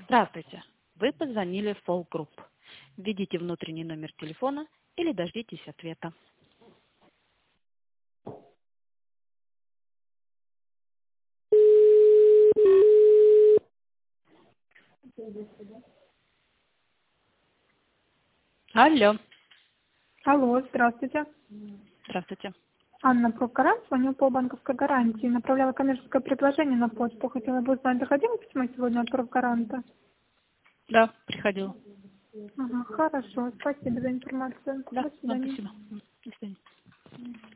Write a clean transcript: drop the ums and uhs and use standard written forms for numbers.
Здравствуйте. Вы позвонили в Folk Group. Введите внутренний номер телефона или дождитесь ответа. Алло. Алло, здравствуйте. Здравствуйте. Анна Прокаран, звоню по банковской гарантии. Направляла коммерческое предложение на почту. Хотела бы узнать, доходило письмо сегодня от Прокаранта? Да, приходил. Ага, хорошо. Спасибо за информацию. Да, До вам свидания. спасибо. До свидания.